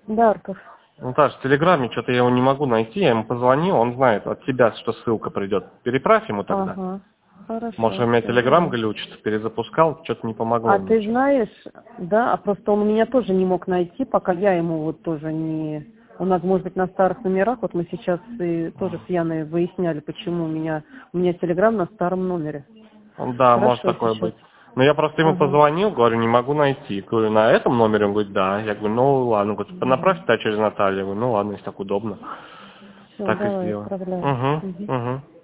Да, Артур. Наташ, в Телеграме что-то я его не могу найти, я ему позвонил, он знает от тебя, что ссылка придет. Переправь ему тогда. Ага. Может, Хорошо, у меня все, Телеграм давай. глючит, перезапускал, что-то не помогло А ты ничего. знаешь, да, а просто он меня тоже не мог найти, пока я ему вот тоже не... У нас, может быть, на старых номерах, вот мы сейчас и тоже с Яной выясняли, почему у меня Телеграм на старом номере. Да, может Хорошо, такое сейчас. быть. Но я просто ему Ага. позвонил, говорю, не могу найти. Говорю, на этом номере? Он говорит, да. Я говорю, ну ладно. Он говорит, направь туда через Наталью. Я говорю, ну ладно, если так удобно. Все, Так и давай, сделаю. отправляю. Угу, Мгм. угу.